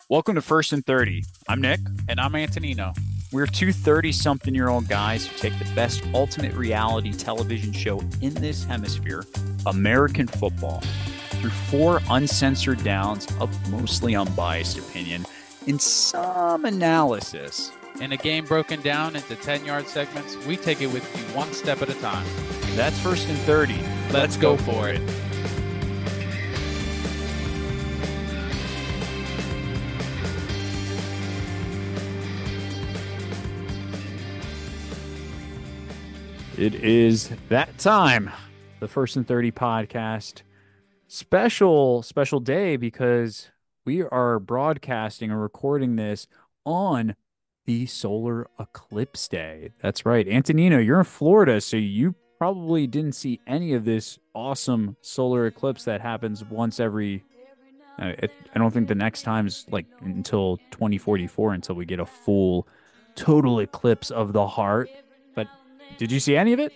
Welcome to First and 30. I'm Nick. And I'm Antonino. We're two 30-something-year-old guys who take the best ultimate reality television show in this hemisphere, American football, through four uncensored downs of mostly unbiased opinion and some analysis. In a game broken down into 10-yard segments, we take it with you one step at a time. That's First and 30. Let's go for it. It is that time. The First and 30 podcast. Special day because we are broadcasting and recording this on the solar eclipse day. That's right. Antonino, you're in Florida, so you probably didn't see any of this awesome solar eclipse that happens once every. I don't think the next time's like until 2044 until we get a full total eclipse of the heart. But did you see any of it?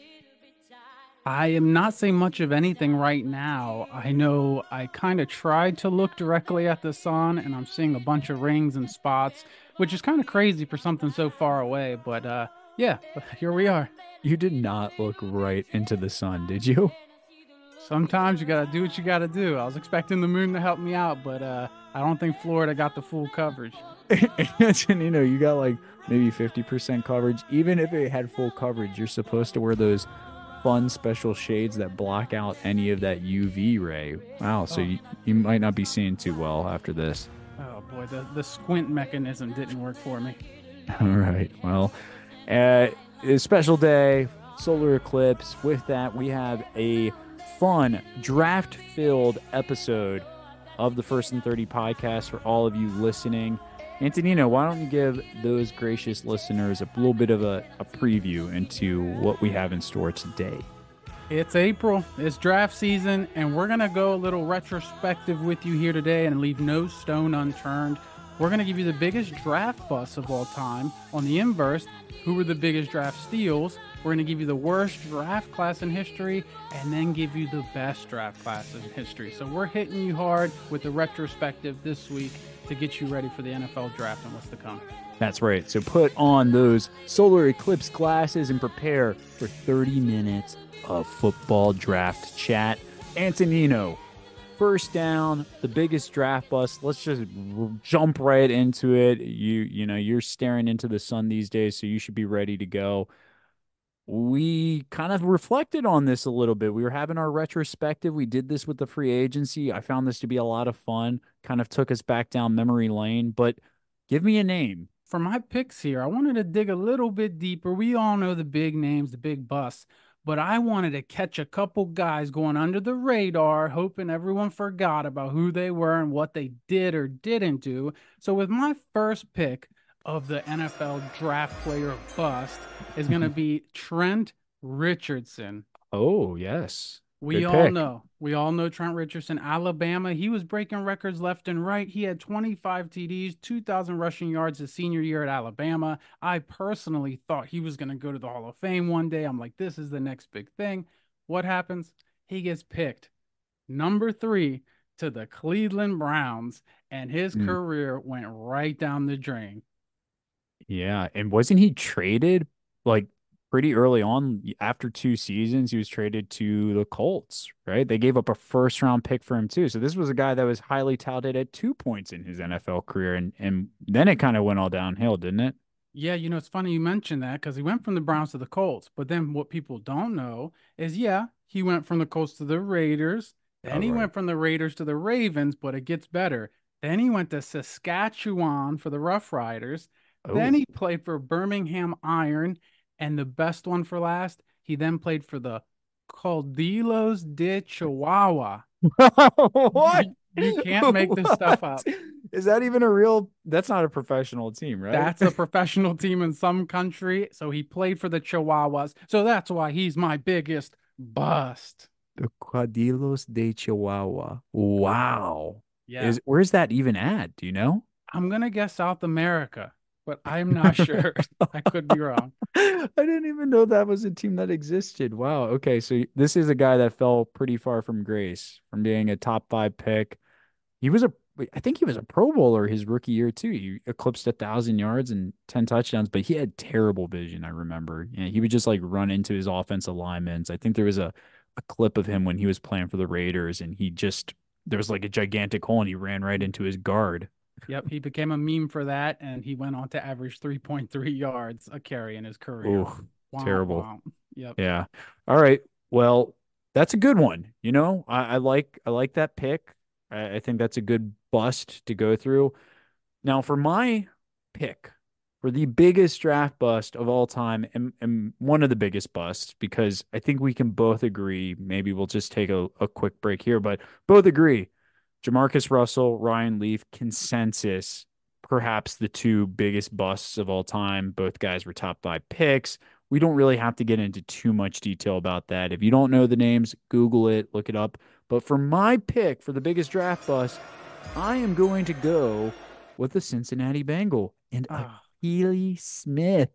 I am not seeing much of anything right now. I know I kind of tried to look directly at the sun and I'm seeing a bunch of rings and spots, which is kind of crazy for something so far away. But yeah, here we are. You did not look right into the sun, did you? Sometimes you got to do what you got to do. I was expecting the moon to help me out, but I don't think Florida got the full coverage. Antonino, you got like maybe 50% coverage. Even if it had full coverage, you're supposed to wear those fun special shades that block out any of that UV ray. Wow, so you might not be seeing too well after this. Oh boy, the squint mechanism didn't work for me. All right, well, a special day, solar eclipse. With that, we have a fun draft-filled episode of the First and 30 podcast for all of you listening. Antonino, why don't you give those gracious listeners a little bit of a preview into what we have in store today? It's April, it's draft season, and we're going to go a little retrospective with you here today and leave no stone unturned. We're going to give you the biggest draft busts of all time. On the inverse, who were the biggest draft steals? We're going to give you the worst draft class in history and then give you the best draft class in history. So we're hitting you hard with the retrospective this week to get you ready for the NFL draft and what's to come. That's right. So put on those solar eclipse glasses and prepare for 30 minutes of football draft chat. Antonino, first down, the biggest draft bust. Let's just jump right into it. You're staring into the sun these days, so you should be ready to go. We kind of reflected on this a little bit. We were having our retrospective. We did this with the free agency. I found this to be a lot of fun. Kind of took us back down memory lane, but give me a name. For my picks here, I wanted to dig a little bit deeper. We all know the big names, the big busts, but I wanted to catch a couple guys going under the radar, hoping everyone forgot about who they were and what they did or didn't do. So with my first pick of the NFL draft player bust is going to be Trent Richardson. Oh, yes. We all know Trent Richardson, Alabama. He was breaking records left and right. He had 25 TDs, 2,000 rushing yards his senior year at Alabama. I personally thought he was going to go to the Hall of Fame one day. I'm like, this is the next big thing. What happens? He gets picked number 3 to the Cleveland Browns, and his career went right down the drain. Yeah, and wasn't he traded like pretty early on after 2 seasons? He was traded to the Colts, right? They gave up a first round pick for him too. So this was a guy that was highly touted at 2 points in his NFL career, and then it kind of went all downhill, didn't it? Yeah, it's funny you mentioned that because he went from the Browns to the Colts. But then what people don't know is, yeah, he went from the Colts to the Raiders. Then he went from the Raiders to the Ravens, but it gets better. Then he went to Saskatchewan for the Rough Riders. Then he played for Birmingham Iron, and the best one for last, he then played for the Caldilos de Chihuahua. What? You can't make this stuff up. Is that even a real? That's not a professional team, right? That's a professional team in some country. So he played for the Chihuahuas. So that's why he's my biggest bust. The Quadilos de Chihuahua. Wow. Yeah. Where's that even at? Do you know? I'm going to guess South America, but I'm not sure. I could be wrong. I didn't even know that was a team that existed. Wow. Okay. So this is a guy that fell pretty far from grace from being a top 5 pick. He was I think he was a Pro Bowler his rookie year too. He eclipsed 1,000 yards and 10 touchdowns, but he had terrible vision. I remember. He would just like run into his offensive linemen. I think there was a clip of him when he was playing for the Raiders, and he just there was like a gigantic hole, and he ran right into his guard. Yep, he became a meme for that, and he went on to average 3.3 yards a carry in his career. Oh, Wow, terrible. wow. Yep. Yeah. All right. Well, that's a good one. I like that pick. I think that's a good bust to go through. Now, for my pick for the biggest draft bust of all time, and one of the biggest busts, because I think we can both agree, maybe we'll just take a quick break here, but both agree. Jamarcus Russell, Ryan Leaf, consensus, perhaps the two biggest busts of all time. Both guys were top five picks. We don't really have to get into too much detail about that. If you don't know the names, Google it, look it up. But for my pick for the biggest draft bust, I am going to go with the Cincinnati Bengal and Oh, Akili Smith.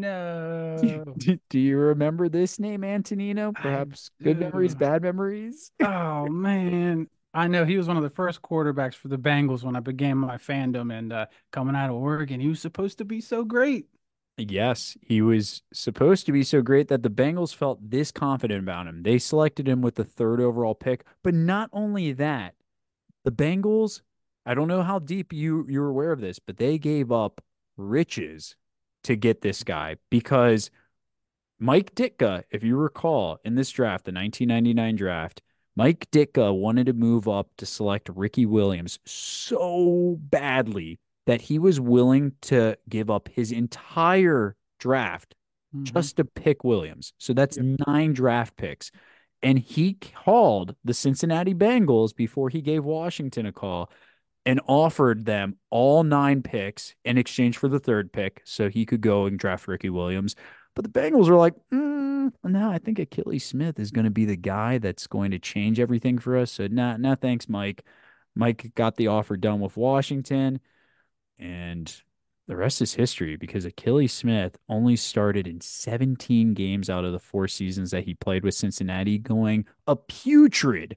no. Do you remember this name, Antonino? I Perhaps good memories, do. bad memories? Oh, man. I know he was one of the first quarterbacks for the Bengals when I began my fandom and coming out of Oregon. He was supposed to be so great. Yes, he was supposed to be so great that the Bengals felt this confident about him. They selected him with the third overall pick. But not only that, the Bengals, I don't know how deep you're aware of this, but they gave up riches to get this guy because Mike Ditka, if you recall, in this draft, the 1999 draft, Mike Ditka wanted to move up to select Ricky Williams so badly that he was willing to give up his entire draft Hmm. just to pick Williams. So that's Yep. 9 draft picks. And he called the Cincinnati Bengals before he gave Washington a call and offered them all 9 picks in exchange for the third pick so he could go and draft Ricky Williams. But the Bengals were like, no, I think Achilles Smith is going to be the guy that's going to change everything for us. So, nah, thanks, Mike. Mike got the offer done with Washington, and the rest is history because Achilles Smith only started in 17 games out of the 4 seasons that he played with Cincinnati, going a putrid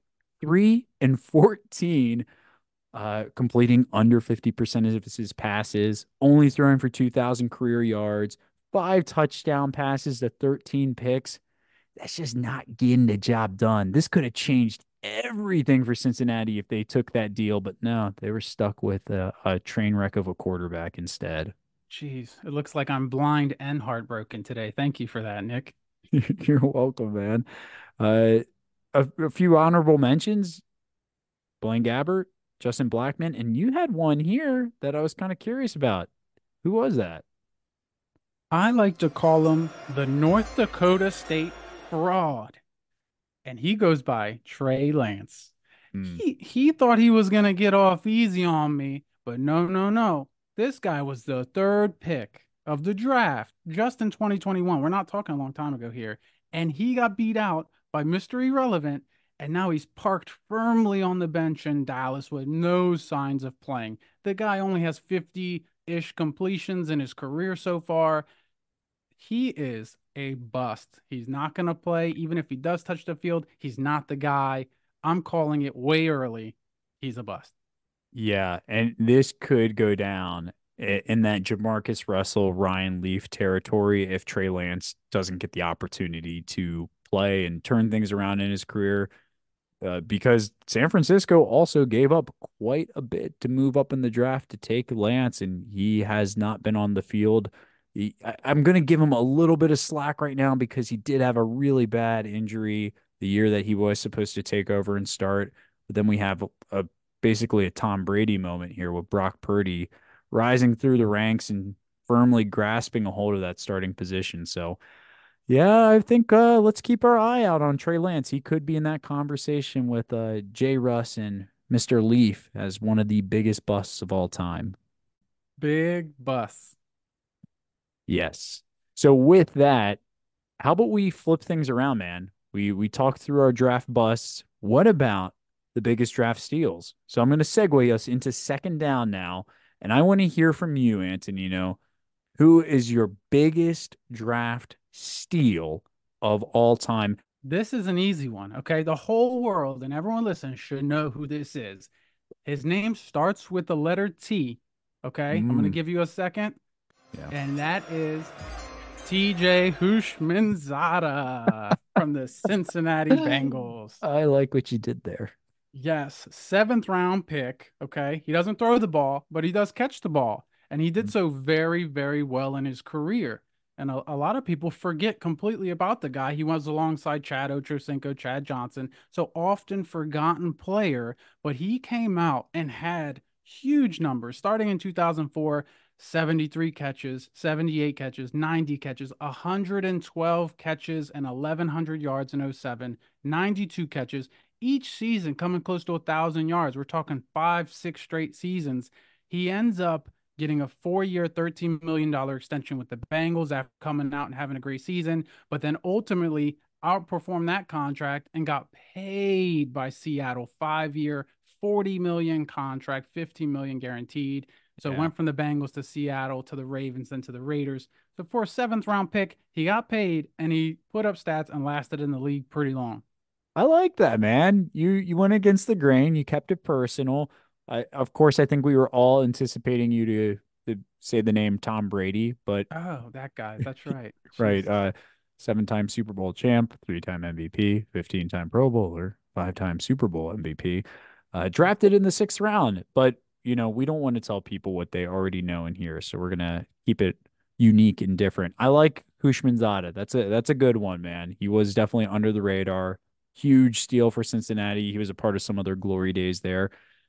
3-14, completing under 50% of his passes, only throwing for 2,000 career yards, 5 touchdown passes to 13 picks. That's just not getting the job done. This could have changed everything for Cincinnati if they took that deal, but no, they were stuck with a train wreck of a quarterback instead. Jeez, it looks like I'm blind and heartbroken today. Thank you for that, Nick. You're welcome, man. Uh, a few honorable mentions: Blaine Gabbert, Justin Blackman, and you had one here that I was kind of curious about. Who was that? I like to call him the North Dakota State fraud, and he goes by Trey Lance. Hmm. He thought he was gonna get off easy on me, but no, no, no. This guy was the third pick of the draft just in 2021. We're not talking a long time ago here. And he got beat out by Mr. Irrelevant, and now he's parked firmly on the bench in Dallas with no signs of playing. The guy only has 50-ish completions in his career so far. He is a bust. He's not going to play. Even if he does touch the field, he's not the guy. I'm calling it way early. He's a bust. Yeah, and this could go down in that Jamarcus Russell, Ryan Leaf territory if Trey Lance doesn't get the opportunity to play and turn things around in his career. Because San Francisco also gave up quite a bit to move up in the draft to take Lance, and he has not been on the field. I'm going to give him a little bit of slack right now because he did have a really bad injury the year that he was supposed to take over and start. But then we have basically a Tom Brady moment here with Brock Purdy rising through the ranks and firmly grasping a hold of that starting position. So, yeah, I think let's keep our eye out on Trey Lance. He could be in that conversation with Jay Russ and Mr. Leaf as one of the biggest busts of all time. Big bust. Yes. So with that, how about we flip things around, man? We talked through our draft busts. What about the biggest draft steals? So I'm going to segue us into second down now, and I want to hear from you, Antonino. Who is your biggest draft steal of all time? This is an easy one, okay? The whole world and everyone listening should know who this is. His name starts with the letter T. Okay, I'm gonna Mm, give you a second, yeah. and that is TJ Hushmanzada from the Cincinnati Bengals. I like what you did there. Yes, seventh round pick. Okay. He doesn't throw the ball, but he does catch the ball. And he did so very, very well in his career. And a lot of people forget completely about the guy. He was alongside Chad Ochocinco, Chad Johnson, so often forgotten player, but he came out and had huge numbers starting in 2004, 73 catches, 78 catches, 90 catches, 112 catches, and 1,100 yards in '07, 92 catches each season coming close to 1,000 yards. We're talking 5, 6 straight seasons. He ends up getting a 4-year, $13 million extension with the Bengals after coming out and having a great season, but then ultimately outperformed that contract and got paid by Seattle 5-year, 40 million contract, 15 million guaranteed. So Yeah. went from the Bengals to Seattle to the Ravens, then to the Raiders. So for a seventh round pick, he got paid and he put up stats and lasted in the league pretty long. I like that, man. You went against the grain. You kept it personal. Of course, I think we were all anticipating you to say the name Tom Brady, but Oh, that guy. That's right. right, Jesus. seven-time Super Bowl champ, three-time MVP, 15-time Pro Bowler, five-time Super Bowl MVP, drafted in the sixth round. But we don't want to tell people what they already know in here, so we're gonna keep it unique and different. I like Hushmanzada. That's a good one, man. He was definitely under the radar. Huge steal for Cincinnati. He was a part of some of their glory days there.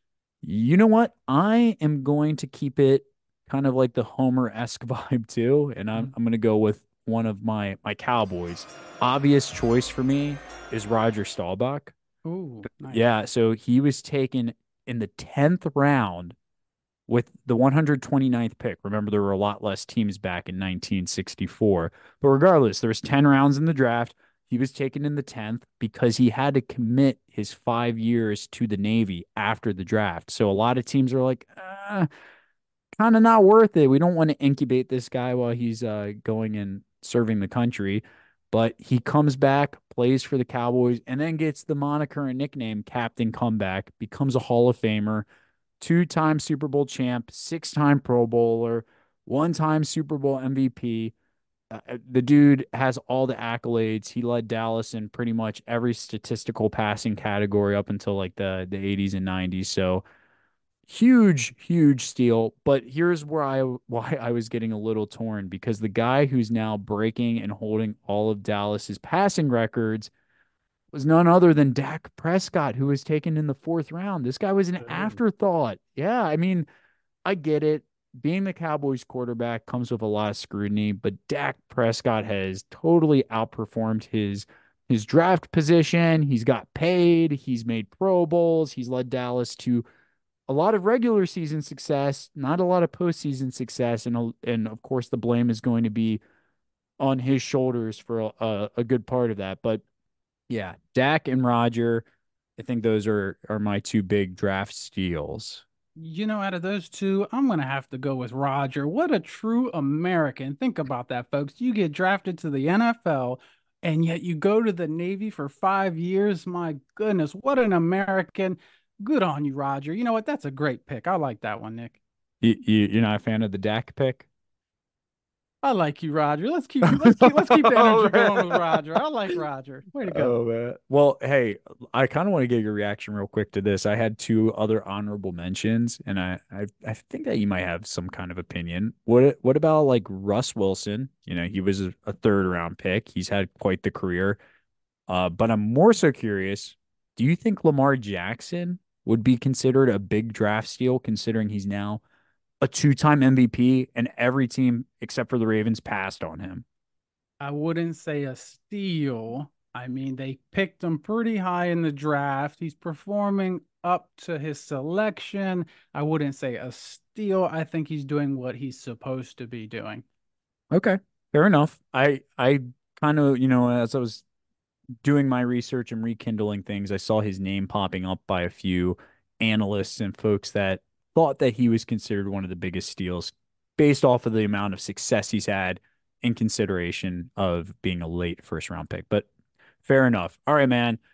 You know what? I am going to keep it kind of like the Homer-esque vibe too, and I'm going to go with one of my Cowboys. Obvious choice for me is Roger Staubach. Ooh, nice. Yeah, so he was taken in the 10th round with the 129th pick. Remember, there were a lot less teams back in 1964. But regardless, there was 10 rounds in the draft. He was taken in the 10th because he had to commit his 5 years to the Navy after the draft. So a lot of teams are like, kind of not worth it. We don't want to incubate this guy while he's going and serving the country. But he comes back, plays for the Cowboys, and then gets the moniker and nickname Captain Comeback, becomes a Hall of Famer, two-time Super Bowl champ, six-time Pro Bowler, one-time Super Bowl MVP. The dude has all the accolades. He led Dallas in pretty much every statistical passing category up until like the 80s and 90s. So huge, huge steal. But here's why I was getting a little torn because the guy who's now breaking and holding all of Dallas's passing records was none other than Dak Prescott, who was taken in the fourth round. This guy was an Oh. afterthought. Yeah, I mean, I get it. Being the Cowboys quarterback comes with a lot of scrutiny, but Dak Prescott has totally outperformed his draft position. He's got paid, he's made Pro Bowls, he's led Dallas to a lot of regular season success, not a lot of postseason success, and of course the blame is going to be on his shoulders for a good part of that. But yeah, Dak and Roger, I think those are my two big draft steals. Out of those two, I'm going to have to go with Roger. What a true American. Think about that, folks. You get drafted to the NFL and yet you go to the Navy for 5 years. My goodness, what an American. Good on you, Roger. You know what? That's a great pick. I like that one, Nick. You're not a fan of the Dak pick? I like you, Roger. Let's keep the Oh energy going with man. Roger. I like Roger. Way to go. Oh man. Well, hey, I kind of want to get your reaction real quick to this. I had two other honorable mentions, and I think that you might have some kind of opinion. What about like Russ Wilson? He was a third round pick. He's had quite the career. But I'm more so curious, do you think Lamar Jackson would be considered a big draft steal considering he's now a two-time MVP and every team except for the Ravens passed on him? I wouldn't say a steal. I mean, they picked him pretty high in the draft. He's performing up to his selection. I wouldn't say a steal. I think he's doing what he's supposed to be doing. Okay, fair enough. I kind of, as I was doing my research and rekindling things, I saw his name popping up by a few analysts and folks that thought that he was considered one of the biggest steals based off of the amount of success he's had in consideration of being a late first round pick. But fair enough. All right, man.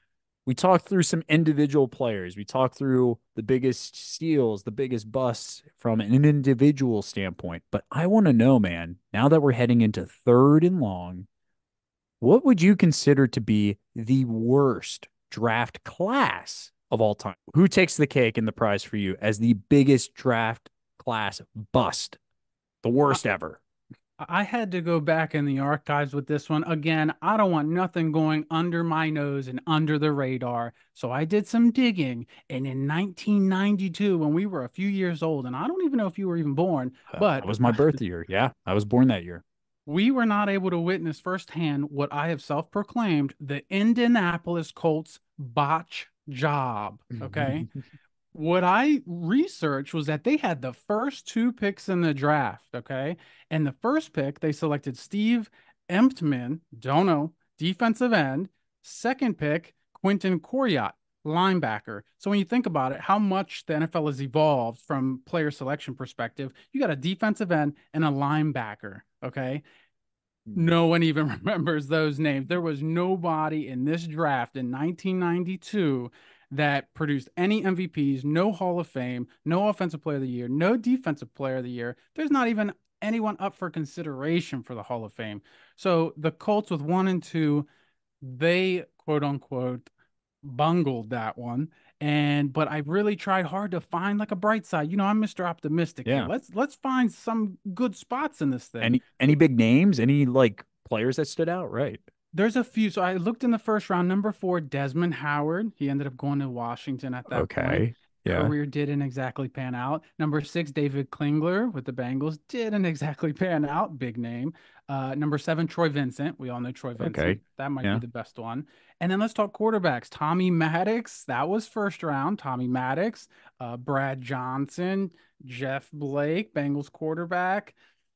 We talked through some individual players. We talked through the biggest steals, the biggest busts from an individual standpoint. But I want to know, man, now that we're heading into third and long, what would you consider to be the worst draft class of all time? Who takes the cake and the prize for you as the biggest draft class bust? The I, worst ever. I had to go back in the archives with this one. Again, I don't want nothing going under my nose and under the radar. So I did some digging. And in 1992, when we were a few years old, and I don't even know if you were even born, That but was my birth year. Yeah, I was born that year. we were not able to witness firsthand what I have self-proclaimed the Indianapolis Colts botch job. Okay. What I researched was that they had the first two picks in the draft. Okay. And the first pick, they selected Steve Emptman, don't know, defensive end. Second pick, Quentin Coryat, linebacker. So when you think about it, how much the NFL has evolved from player selection perspective, you got a defensive end and a linebacker. Okay. No one even remembers those names. There was nobody in this draft in 1992 that produced any MVPs, no Hall of Fame, no Offensive Player of the Year, no Defensive Player of the Year. There's not even anyone up for consideration for the Hall of Fame. So the Colts with one and two, they quote unquote bungled that one. And but I really tried hard to find like a bright side. You know, I'm Mr. Optimistic here. Yeah. Let's find some good spots in this thing. Any big names? Any like players that stood out? Right. There's a few. So I looked in the first round. Number four, Desmond Howard. He ended up going to Washington at that point. Okay. Yeah. Career didn't exactly pan out. Number six, David Klingler with the Bengals didn't exactly pan out. Big name. Number seven, Troy Vincent. We all know Troy Vincent. Okay. That might be Yeah. the best one. And then let's talk quarterbacks. Tommy Maddox. That was first round. Tommy Maddox. Brad Johnson. Jeff Blake, Bengals quarterback.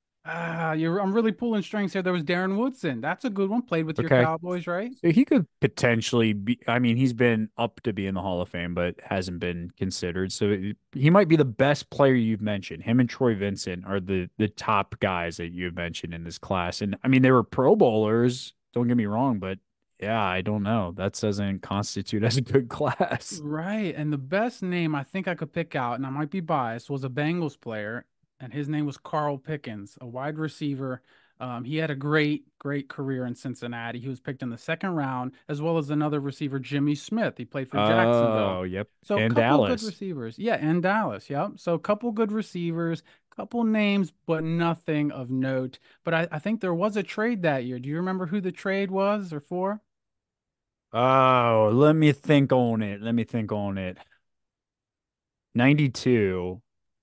I'm really pulling strings here. There was Darren Woodson. That's a good one. Played with your Okay. Cowboys, right? So he could potentially be, I mean, he's been up to be in the Hall of Fame, but hasn't been considered. So he might be the best player you've mentioned. Him and Troy Vincent are the top guys that you've mentioned in this class. And I mean, they were Pro Bowlers, don't get me wrong, but yeah, I don't know. That doesn't constitute as a good class. Right. And the best name I think I could pick out, and I might be biased, was a Bengals player, and his name was Carl Pickens, a wide receiver. He had a great career in Cincinnati. He was picked in the second round, as well as another receiver, Jimmy Smith. He played for Jacksonville. Oh, yep. So a And couple of good Dallas. receivers. Yeah, and Dallas. Yep. So a couple good receivers, couple names, but nothing of note. But I think there was a trade that year. Do you remember who the trade was or for? Oh, let me think on it. Let me think on it. 92.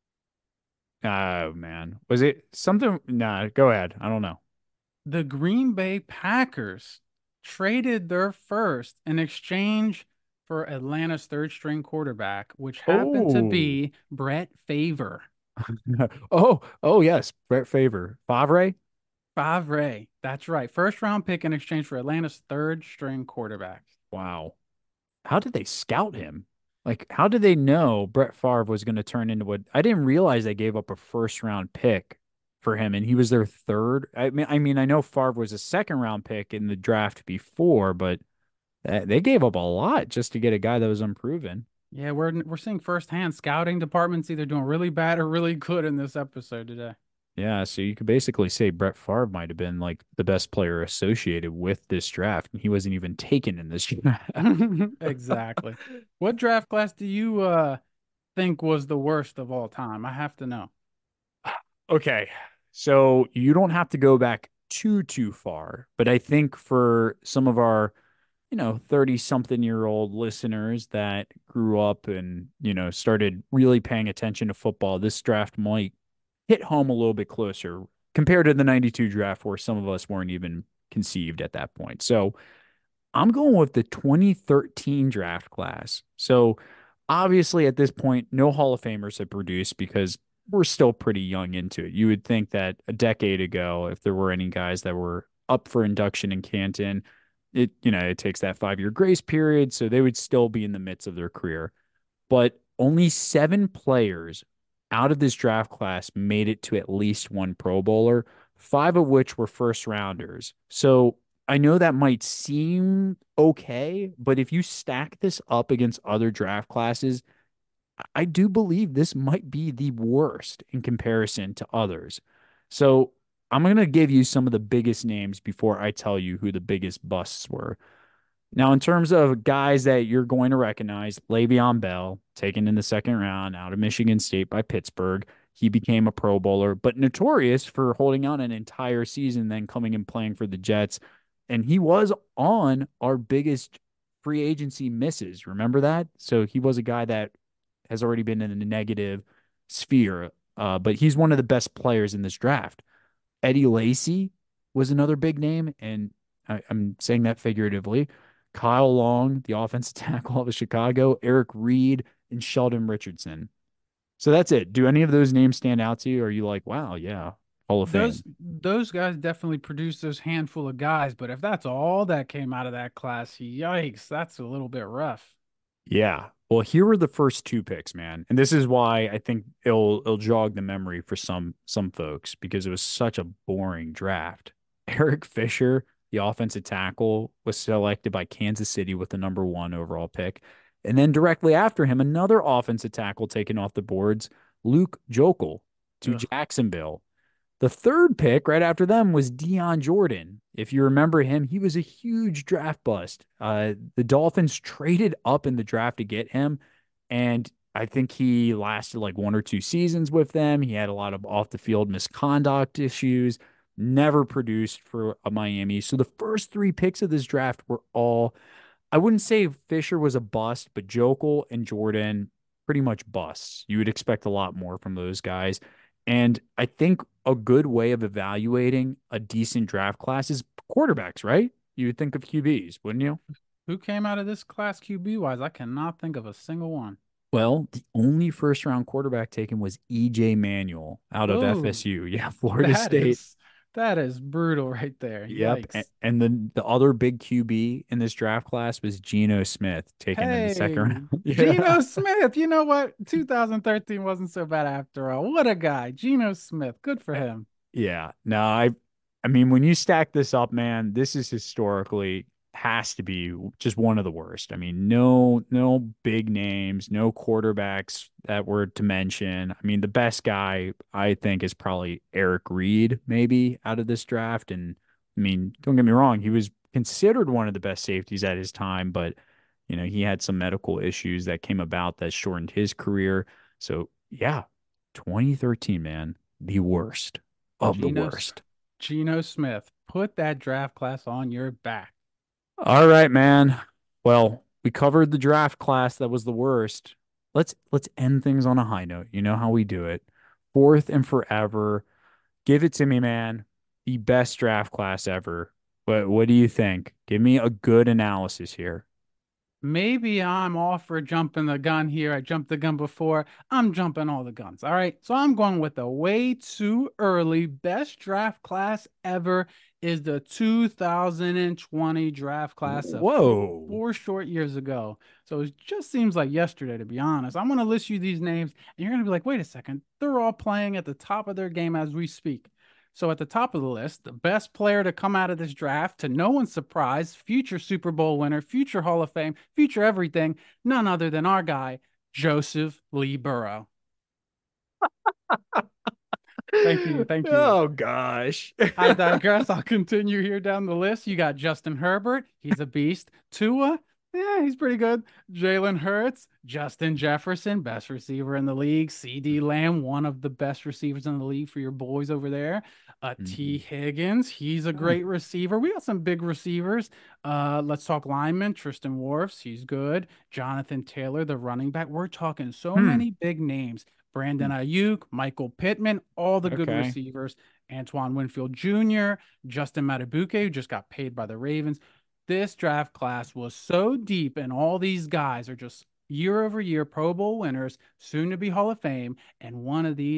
Oh man. Was it something? Nah, go ahead. I don't know. The Green Bay Packers traded their first in exchange for Atlanta's third string quarterback, which happened to Oh. be Brett Favre. Oh yes, Brett Favre. Favre? Favre. That's right. First round pick in exchange for Atlanta's third string quarterback. Wow. How did they scout him? Like, how did they know Brett Favre was going to turn into what I didn't realize they gave up a first round pick for him and he was their third. I mean, I know Favre was a second round pick in the draft before, but they gave up a lot just to get a guy that was unproven. Yeah, we're seeing firsthand scouting departments either doing really bad or really good in this episode today. Yeah, so you could basically say Brett Favre might have been like the best player associated with this draft, and he wasn't even taken in this draft. Exactly. What draft class do you think was the worst of all time? I have to know. Okay, so you don't have to go back too far, but I think for some of our 30 something year old listeners that grew up and, started really paying attention to football, this draft might hit home a little bit closer compared to the 92 draft where some of us weren't even conceived at that point. So I'm going with the 2013 draft class. So obviously at this point, no Hall of Famers have produced because we're still pretty young into it. You would think that a decade ago, if there were any guys that were up for induction in Canton, it takes that 5 year grace period. So they would still be in the midst of their career. But only seven players out of this draft class made it to at least one Pro Bowler, five of which were first rounders. So I know that might seem okay, but if you stack this up against other draft classes, I do believe this might be the worst in comparison to others. So I'm going to give you some of the biggest names before I tell you who the biggest busts were. Now, in terms of guys that you're going to recognize, Le'Veon Bell, taken in the second round out of Michigan State by Pittsburgh. He became a Pro Bowler, but notorious for holding on an entire season, then coming and playing for the Jets. And he was on our biggest free agency misses. Remember that? So he was a guy that has already been in a negative sphere, but he's one of the best players in this draft. Eddie Lacy was another big name, and I'm saying that figuratively. Kyle Long, the offensive tackle of Chicago, Eric Reed, and Sheldon Richardson. So that's it. Do any of those names stand out to you? Or are you like, wow, yeah, Hall of Those Fame? those guys definitely produced those handful of guys, but if that's all that came out of that class, yikes, that's a little bit rough. Yeah. Well, here were the first two picks, man. And this is why I think it'll jog the memory for some folks because it was such a boring draft. Eric Fisher, the offensive tackle, was selected by Kansas City with the number one overall pick. And then directly after him, another offensive tackle taken off the boards, Luke Jokel to Ugh. Jacksonville. The third pick right after them was Dion Jordan. If you remember him, he was a huge draft bust. The Dolphins traded up in the draft to get him, and I think he lasted like one or two seasons with them. He had a lot of off the field misconduct issues, never produced for a Miami. So the first three picks of this draft were all, I wouldn't say Fisher was a bust, but Jokel and Jordan pretty much busts. You would expect a lot more from those guys. And I think a good way of evaluating a decent draft class is quarterbacks, right? You would think of QBs, wouldn't you? Who came out of this class QB wise? I cannot think of a single one. Well, the only first round quarterback taken was EJ Manuel out of Oh, FSU. Yeah, Florida that State. is that is brutal right there. Yep. Yikes. And then the other big QB in this draft class was Geno Smith, taken in the second Hey, round. Yeah. Geno Smith. You know what? 2013 wasn't so bad after all. What a guy. Geno Smith. Good for him. Yeah. No, I mean, when you stack this up, man, this is historically has to be just one of the worst. I mean, no big names, no quarterbacks that were to mention. I mean, the best guy I think is probably Eric Reed, maybe out of this draft. And I mean, don't get me wrong, he was considered one of the best safeties at his time, but he had some medical issues that came about that shortened his career. So yeah, 2013, man, the worst of the Geno, worst. Geno Smith. Put that draft class on your back. All right, man. Well, we covered the draft class that was the worst. Let's end things on a high note. You know how we do it. Fourth and forever. Give it to me, man. The best draft class ever. What do you think? Give me a good analysis here. Maybe I'm off for jumping the gun here. I jumped the gun before. I'm jumping all the guns. All right. So I'm going with the way too early best draft class ever is the 2020 draft class of Whoa. four short years ago. So it just seems like yesterday, to be honest. I'm going to list you these names, and you're going to be like, wait a second. They're all playing at the top of their game as we speak. So at the top of the list, the best player to come out of this draft, to no one's surprise, future Super Bowl winner, future Hall of Fame, future everything, none other than our guy, Joseph Lee Burrow. Thank you. Thank you. Oh gosh. I digress. I'll continue here down the list. You got Justin Herbert. He's a beast. Tua. Yeah, he's pretty good. Jalen Hurts, Justin Jefferson, best receiver in the league. CD Lamb, one of the best receivers in the league for your boys over there. T. Mhm. Higgins, he's a great receiver. We got some big receivers. Let's talk linemen. Tristan Wirfs, he's good. Jonathan Taylor, the running back. We're talking so Hmm. many big names. Brandon Ayuk, Michael Pittman, all the good Okay. receivers. Antoine Winfield Jr., Justin Matabuke, who just got paid by the Ravens. This draft class was so deep, and all these guys are just year over year Pro Bowl winners, soon to be Hall of Fame. And one of these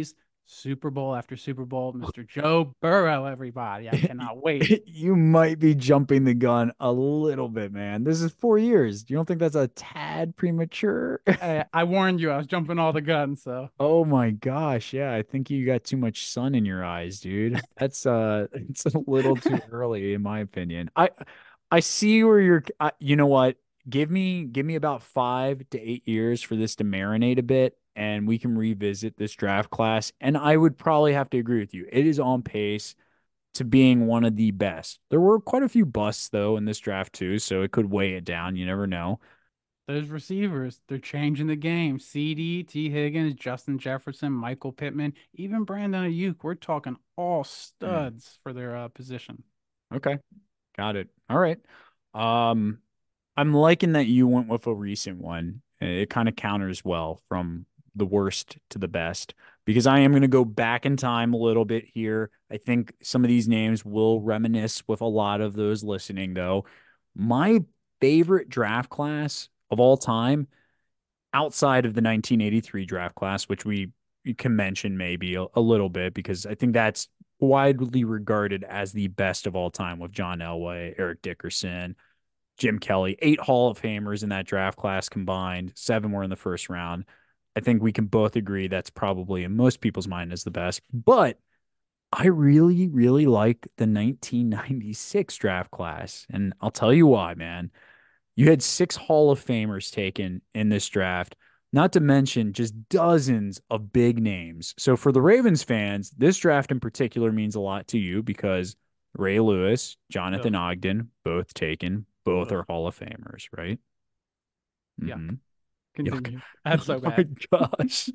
Super Bowl after Super Bowl. Mr. Joe Burrow, everybody. I cannot wait. You might be jumping the gun a little bit, man. This is 4 years. You don't think that's a tad premature? I warned you, I was jumping all the guns. So Oh my gosh, yeah, I think you got too much sun in your eyes, dude. That's it's a little too early in my opinion. I see where you know what? Give me about 5 to 8 years for this to marinate a bit and we can revisit this draft class and I would probably have to agree with you. It is on pace to being one of the best. There were quite a few busts though in this draft too, so it could weigh it down. You never know. those receivers, they're changing the game. CD, T. Higgins, Justin Jefferson, Michael Pittman, even Brandon Ayuk. We're talking all Mm. studs for their position. Okay. Got it. All right. Um, I'm liking that you went with a recent one. It kind of counters well from the worst to the best because I am going to go back in time a little bit here. I think some of these names will reminisce with a lot of those listening, though. My favorite draft class of all time, outside of the 1983 draft class, which we can mention maybe a little bit because I think that's widely regarded as the best of all time with John Elway, Eric Dickerson, Jim Kelly, 8 Hall of Famers in that draft class combined. 7 were in the first round. I think we can both agree that's probably in most people's mind is the best. But I really, really like the 1996 draft class. And I'll tell you why, man. You had 6 Hall of Famers taken in this draft, not to mention just dozens of big names. So for the Ravens fans, this draft in particular means a lot to you because Ray Lewis, Ugh, Jonathan Ogden, both taken, both ugh, are Hall of Famers, right? yuck. Mm-hmm. Yuck. Continue. That's so Oh my bad. gosh.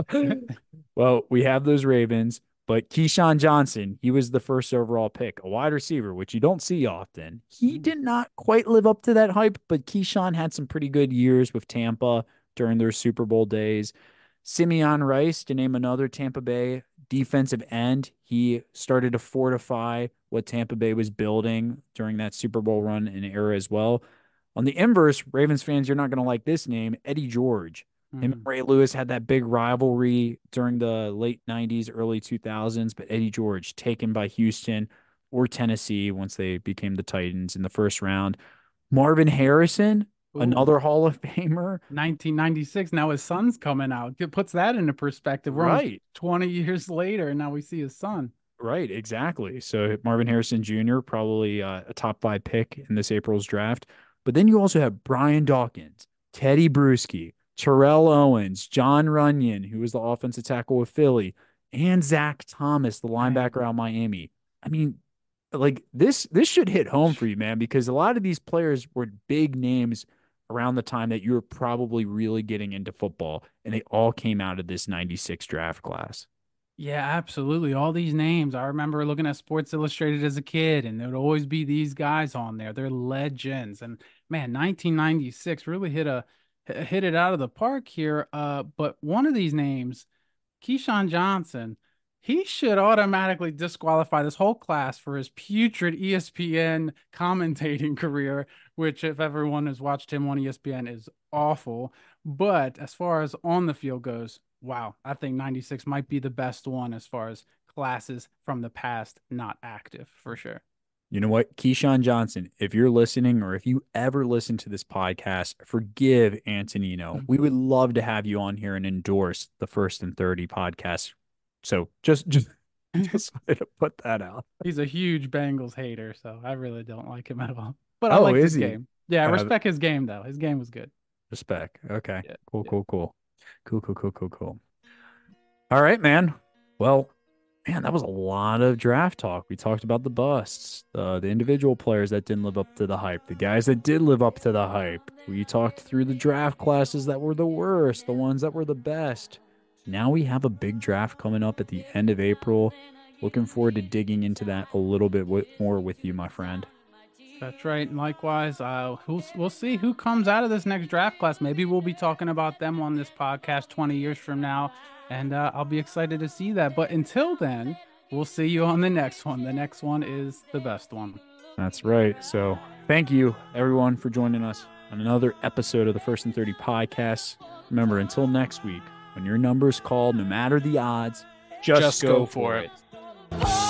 Well, we have those Ravens, but Keyshawn Johnson, he was the first overall pick, a wide receiver, which you don't see often. He did not quite live up to that hype, but Keyshawn had some pretty good years with Tampa during their Super Bowl days. Simeon Rice, to name another Tampa Bay defensive end, he started to fortify what Tampa Bay was building during that Super Bowl run and era as well. On the inverse, Ravens fans, you're not going to like this name, Eddie George. Him and Mhm. Ray Lewis had that big rivalry during the late 90s, early 2000s, but Eddie George taken by Houston or Tennessee once they became the Titans in the first round. Marvin Harrison, Ooh, another Hall of Famer. 1996. Now his son's coming out. It puts that into perspective. We're almost Right, 20 years later, and now we see his son. right, exactly. So Marvin Harrison Jr., probably a top 5 pick in this April's draft. But then you also have Brian Dawkins, Teddy Bruschi, Terrell Owens, John Runyon, who was the offensive tackle with Philly, and Zach Thomas, the Dang. linebacker out of Miami. I mean, like this should hit home for you, man, because a lot of these players were big names around the time that you were probably really getting into football, and they all came out of this 96 draft class. Yeah, absolutely. All these names. I remember looking at Sports Illustrated as a kid, and there would always be these guys on there. They're legends. And man, 1996 really hit it out of the park here. But one of these names, Keyshawn Johnson, he should automatically disqualify this whole class for his putrid ESPN commentating career, which, if everyone has watched him on ESPN, is awful. But as far as on the field goes, wow, I think 96 might be the best one as far as classes from the past not active for sure. You know what? Keyshawn Johnson, if you're listening or if you ever listen to this podcast, forgive Antonino. We would love to have you on here and endorse the First and 30 podcast. So just wanted to put that out. He's a huge Bengals hater, so I really don't like him at all. But I Oh, liked is his he? game. Yeah, I Uh, respect his game though. His game was good. Respect. Okay. Yeah, Cool, yeah. cool, cool. Cool, cool, cool, cool, cool. All right, man. Well, man, that was a lot of draft talk. We talked about the busts, the individual players that didn't live up to the hype, the guys that did live up to the hype. We talked through the draft classes that were the worst, the ones that were the best. Now we have a big draft coming up at the end of April. Looking forward to digging into that a little bit more with you, my friend. That's right. And likewise, we'll see who comes out of this next draft class. Maybe we'll be talking about them on this podcast 20 years from now, and I'll be excited to see that. But until then, we'll see you on the next one. The next one is the best one. That's right. So thank you, everyone, for joining us on another episode of the First and 30 podcast. Remember, until next week, when your number is called, no matter the odds, Just go for it. it.